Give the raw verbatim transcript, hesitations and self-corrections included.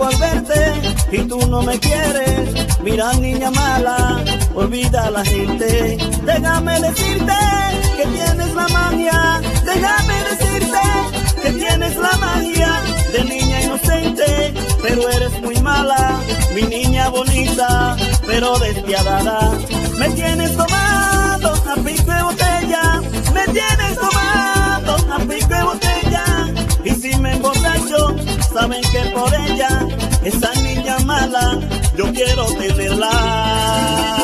al verte y tú no me quieres. Mira, niña mala, olvida a la gente. Déjame decirte que tienes la magia. Déjame decirte que tienes la magia de niña inocente, pero eres muy mala, mi niña bonita, pero despiadada. Me tienes tomado a pico de botella, me tienes tomado a pico de botella. Y si me emborracho, saben que por ella, esa niña mala, yo quiero tenerla.